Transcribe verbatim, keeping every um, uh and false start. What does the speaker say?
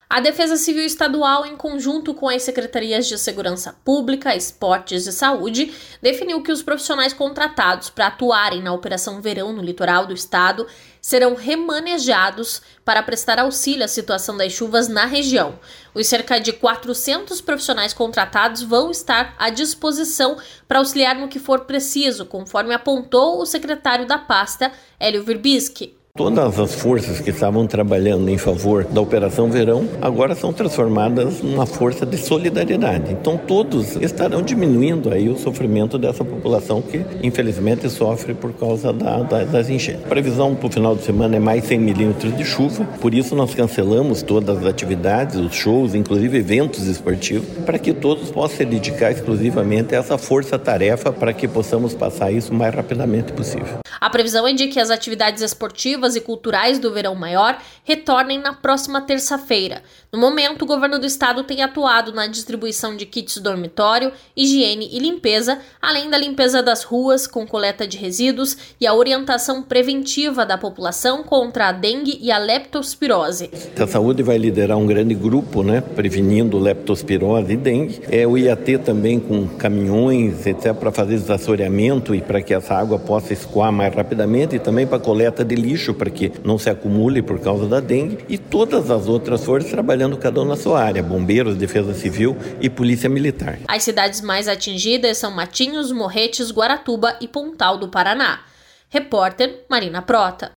A Defesa Civil Estadual, em conjunto com as Secretarias de Segurança Pública, Esportes e Saúde, definiu que os profissionais contratados para atuarem na Operação Verão no litoral do estado serão remanejados para prestar auxílio à situação das chuvas na região. Os cerca de quatrocentos profissionais contratados vão estar à disposição para auxiliar no que for preciso, conforme apontou o secretário da pasta, Hélio Virbisky. Todas as forças que estavam trabalhando em favor da Operação Verão agora são transformadas numa força de solidariedade. Então todos estarão diminuindo aí o sofrimento dessa população que infelizmente sofre por causa da, da, das enchentes. A previsão para o final de semana é mais cem milímetros de chuva, por isso nós cancelamos todas as atividades, os shows, inclusive eventos esportivos, para que todos possam se dedicar exclusivamente a essa força-tarefa para que possamos passar isso o mais rapidamente possível. A previsão é de que as atividades esportivas e culturais do Verão Maior retornem na próxima terça-feira. No momento, o governo do estado tem atuado na distribuição de kits dormitório, higiene e limpeza, além da limpeza das ruas com coleta de resíduos e a orientação preventiva da população contra a dengue e a leptospirose. A saúde vai liderar um grande grupo, né, prevenindo leptospirose e dengue. É, o I A T também com caminhões, etcétera, para fazer desassoreamento e para que essa água possa escoar mais rapidamente e também para coleta de lixo, para que não se acumule por causa da dengue, e todas as outras forças trabalhando cada um na sua área, bombeiros, defesa civil e polícia militar. As cidades mais atingidas são Matinhos, Morretes, Guaratuba e Pontal do Paraná. Repórter Marina Prota.